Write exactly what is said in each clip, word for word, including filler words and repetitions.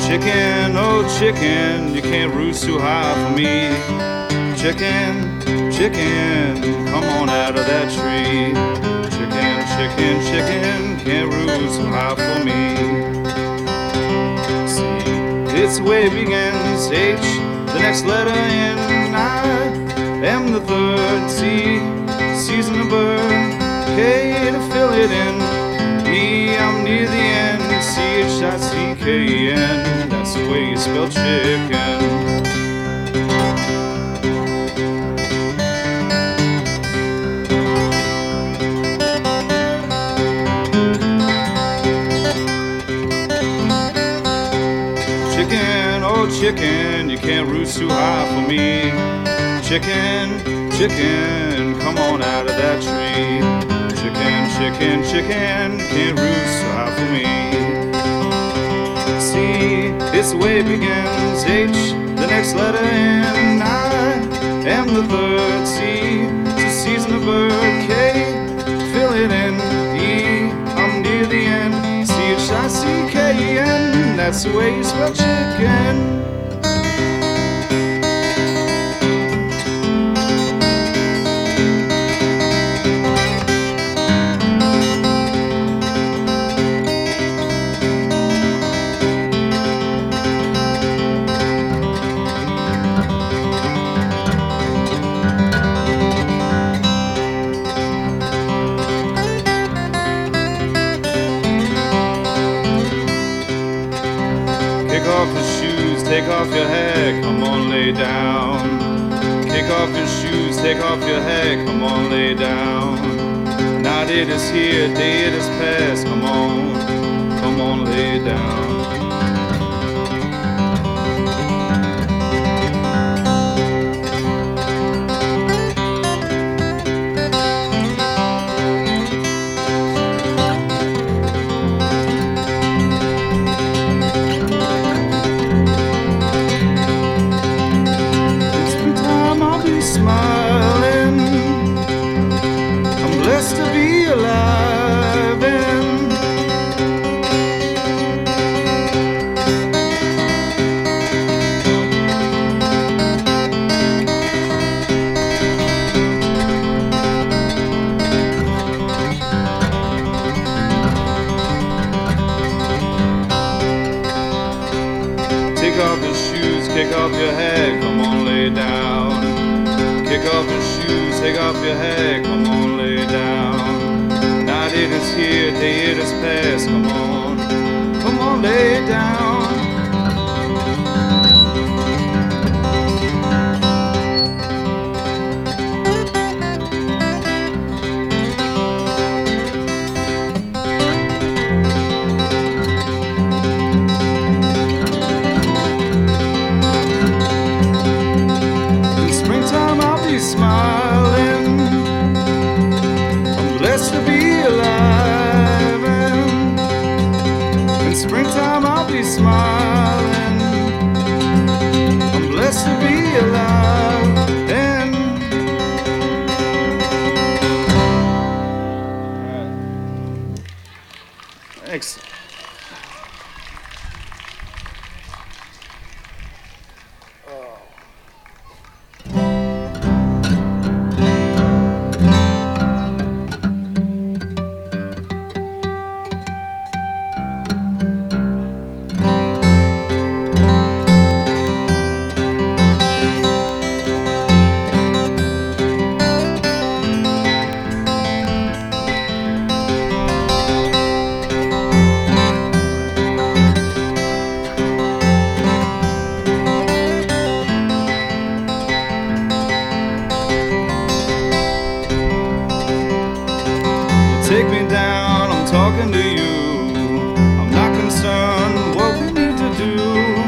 Chicken, oh chicken, you can't roost too high for me. Chicken, chicken, come on out of that tree. Chicken, chicken, chicken, can't roost too high for me. See, it's the way it begins. H, the next letter N. I am the third. C, C's in the bird. K to fill it in. E, I'm near the end. C H I C K E N. That's the way you spell chicken. Chicken, oh chicken, you can't roost too high for me. Chicken, chicken, come on out of that tree. Chicken, chicken, chicken, can't roost too high for me. C, it's the way it begins. H, the next letter N. I am the third. C, it's the C's in the bird. K, fill it in. E, I'm near the end. C H I C K E N. That's the way you spell chicken. Kick off your shoes, take off your hat, come on lay down. Kick off your shoes, take off your hat, come on lay down. Night it is here, day it is past, come on, come on lay down. Smiling, I'm blessed to be alive and take off your shoes, kick off your hat, come on lay down. Kick off your shoes, take off your hat, come on lay down. Night it is here, day it is past, come on, come on lay down. Smiling, I'm blessed to be alive and in springtime I'll be smiling, I'm blessed to be alive and thanks. Take me down, I'm talking to you. I'm not concerned what we need to do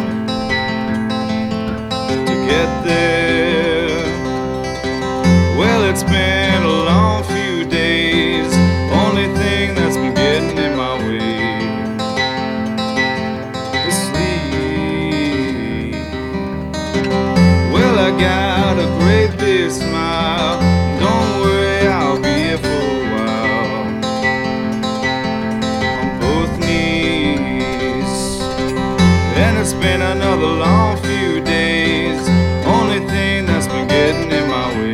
to get there. Well, it's been a long few days. Only thing that's been getting in my way is sleep. Well, I got a great big smile. Don't worry, I'll be here for a while. On both knees, and it's the long few days. Only thing that's been getting in my way.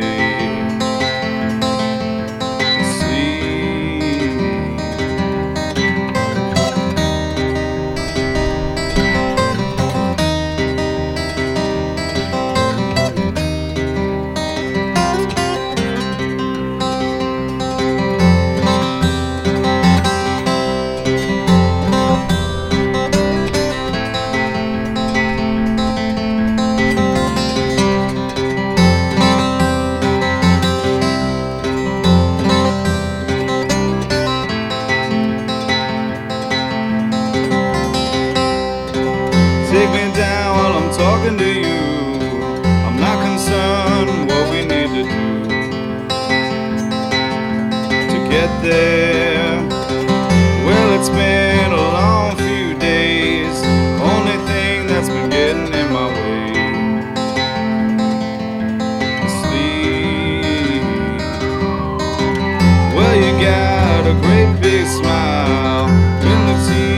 Take me down while I'm talking to you. I'm not concerned what we need to do to get there. Well, it's been a long few days. Only thing that's been getting in my way is sleep. Well, you got a great big smile in the teeth.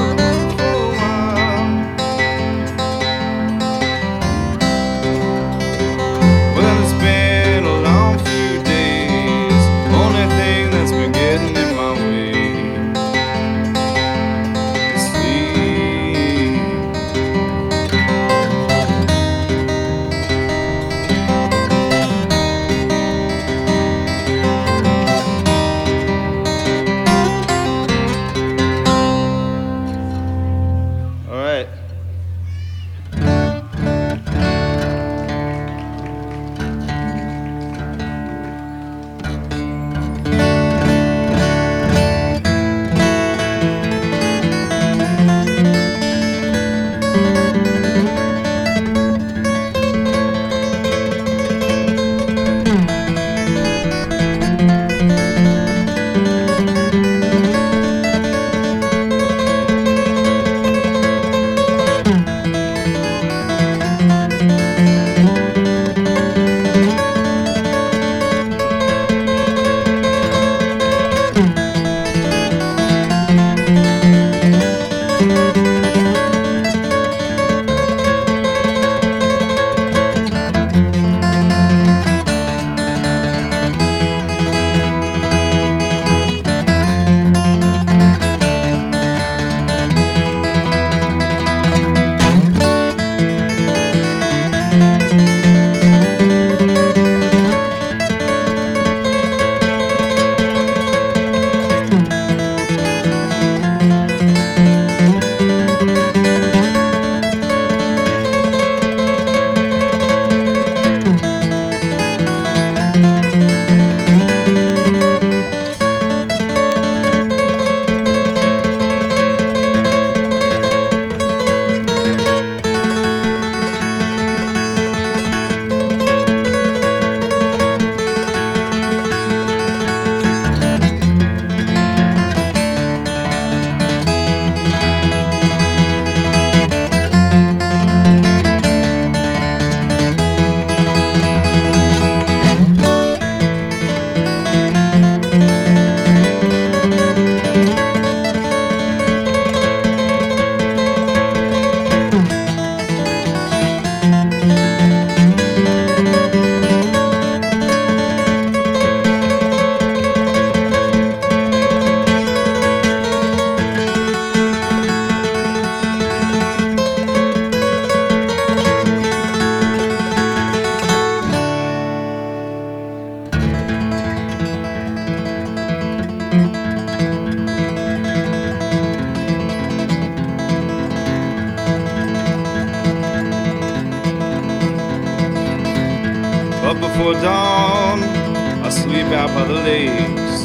Up before dawn, I sleep out by the lakes.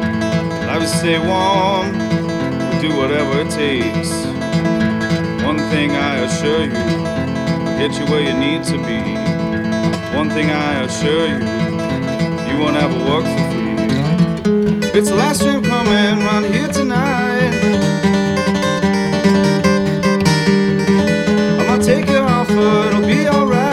I would stay warm, we'll do whatever it takes. One thing I assure you, will get you where you need to be. One thing I assure you, you won't ever work for free. It's the last train coming round here tonight. I'm gonna take your offer, it'll be alright.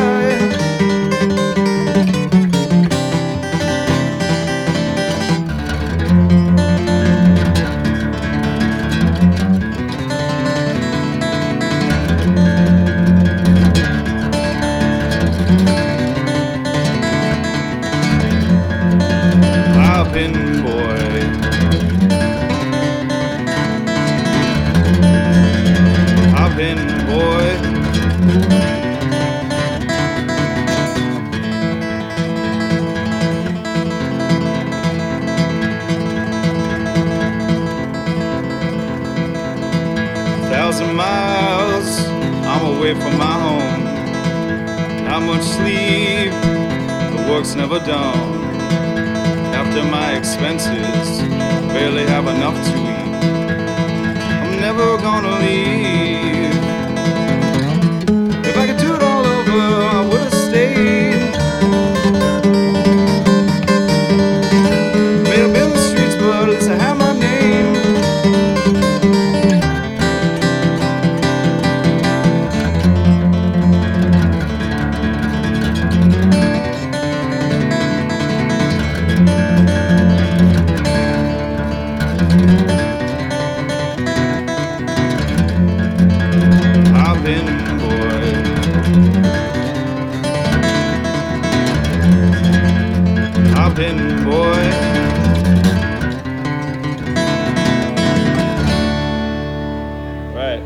away from my home. Not much sleep, the work's never done. After my expenses, barely have enough to eat. I'm never gonna leave. If I could do it all over, I would have stayed. May have been the streets, but at least I have my name. Hoppin' boy. Right.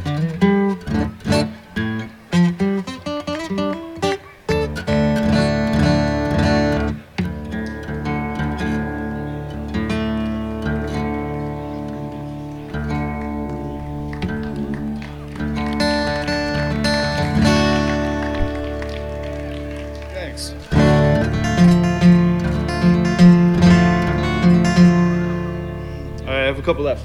Thanks. I have a couple left.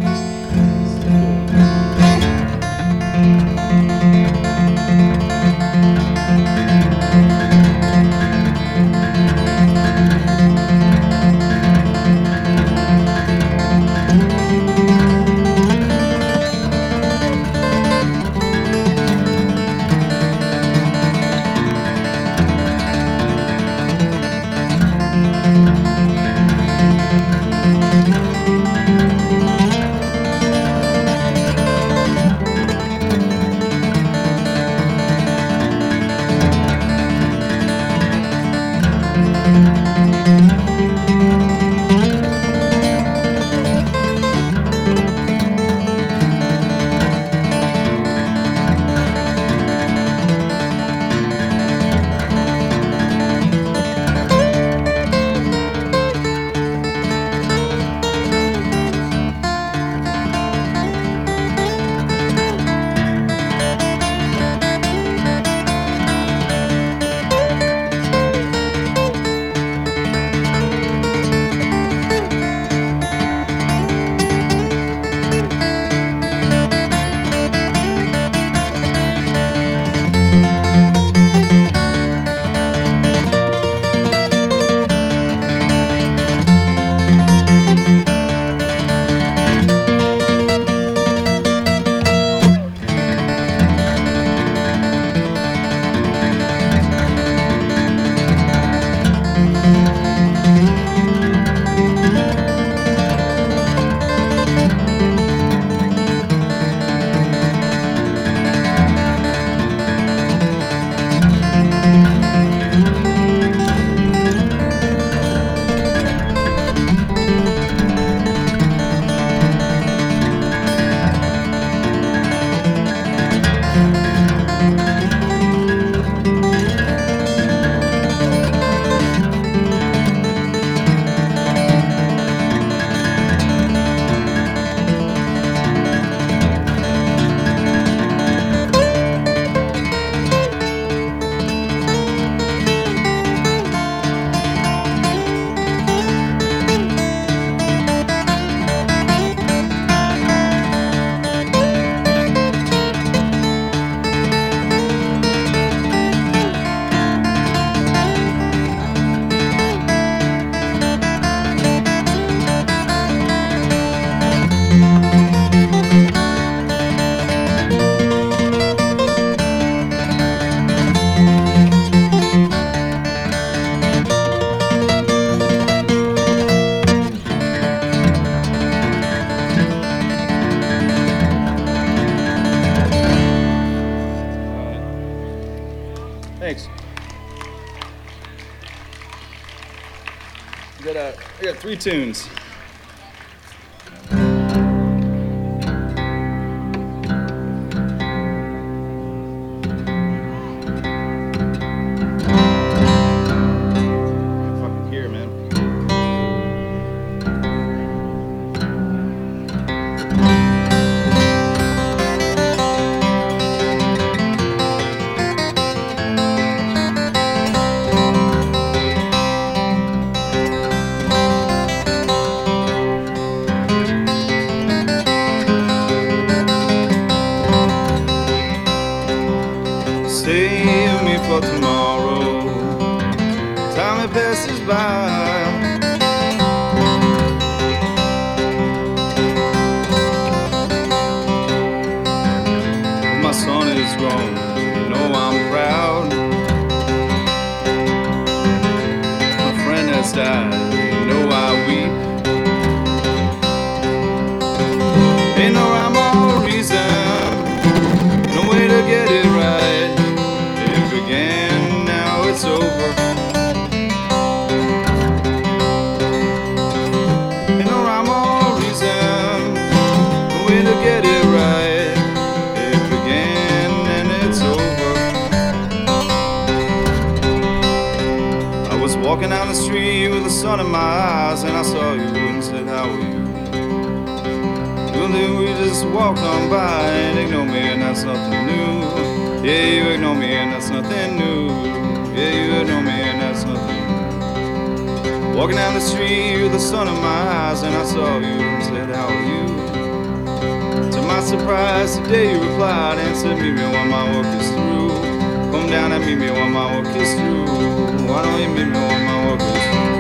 Thanks. We got, uh, we got three tunes. Fucking here, man. save me for tomorrow. Time it passes by. My son is grown, you know I'm proud. My friend has died, you know I weep. Ain't no rhyme or reason, no way to get it right. It began, now it's over. Ain't no rhyme or reason, no way to get it right. Walking down the street with the sun in my eyes, and I saw you and said, how are you? Well, then we just walked on by and ignored me, and that's nothing new. Yeah, you ignore me, and that's nothing new. Yeah, you ignore me, and that's nothing new. Walking down the street with the sun in my eyes, and I saw you and said, how are you? To my surprise, today you replied and said, meet me when my work is through. Come down and meet me when my work is through. Why don't you meet me when my work is through?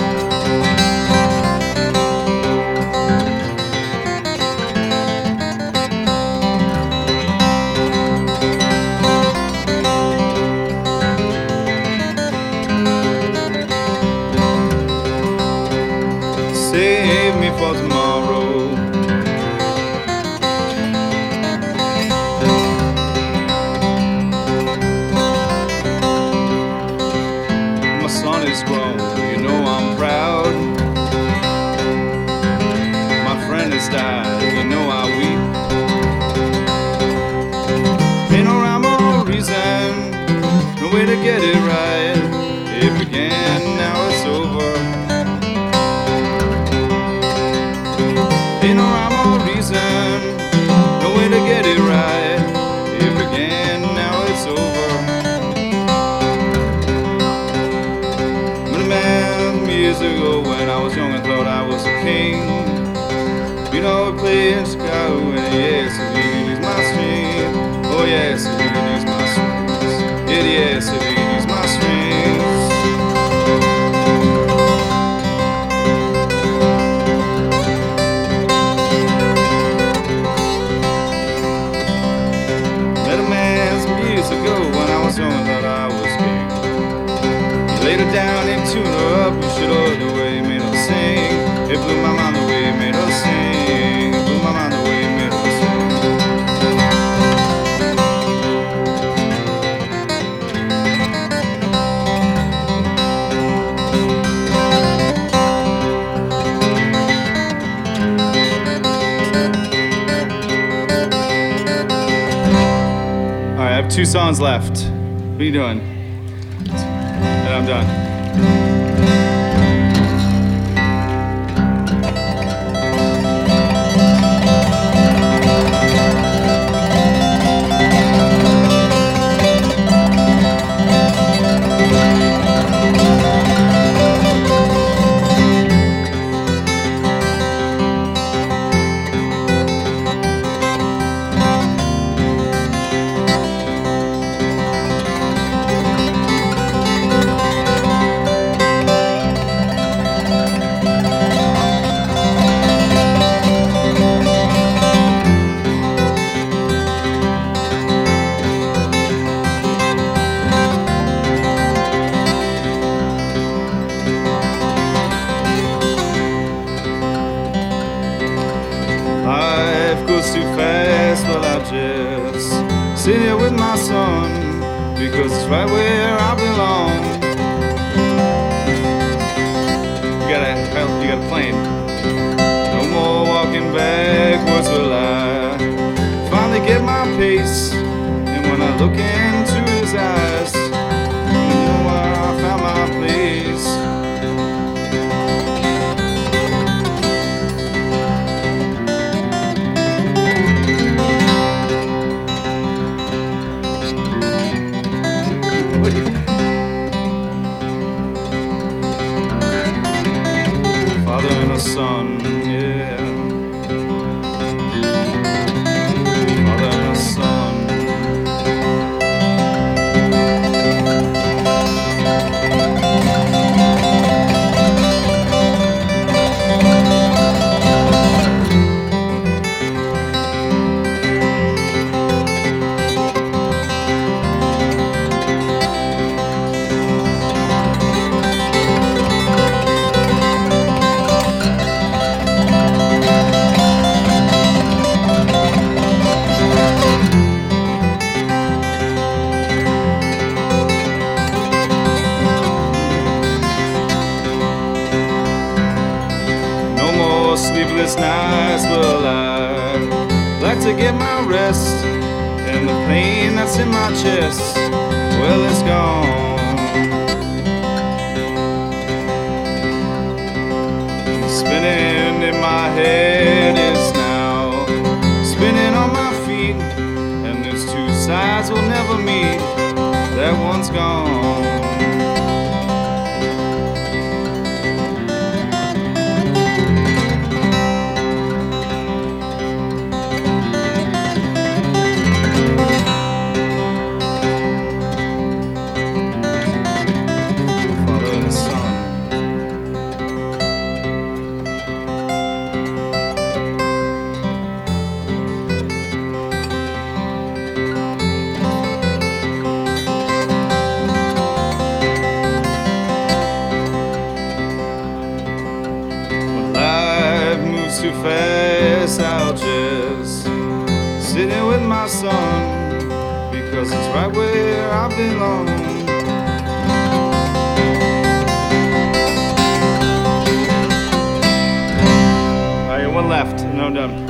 Save me for tomorrow. Grown, you know I'm proud. My friend has died, you know I weep. Ain't no rhyme or reason, no way to get it right. It began, now it's over. Ain't no rhyme or reason, no way to get it right. It began, now it's over. Years ago when I was young and thought I was a king, you know I played in Chicago and yes, if you can use my string. Oh yes, if you can use my strings. Yeah, yes, if you can use my strings. Met a man some years ago when I was young and thought I was king. Laid her down and tuned her up, you should have the way you made her sing. It blew my mind the way you made her sing. It blew my mind the way you made her sing. Alright, I have two songs left. What are you doing? And I'm done. Too fast, well I just sit here with my son, because it's right where I belong. You got a, you got a plane. No more walking backwards will I finally get my pace. And when I look into his eyes, you know I found my place. Son, yeah. Father and a son. it's nice, well, I like to get my rest, and the pain that's in my chest, well, it's gone. Spinning in my head is now spinning on my feet, and these two sides will never meet. That one's gone. Too fast, I'll just sit here with my son, because it's right where I belong. I got one left, and I'm done.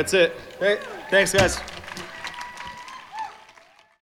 That's it. Hey, thanks, guys.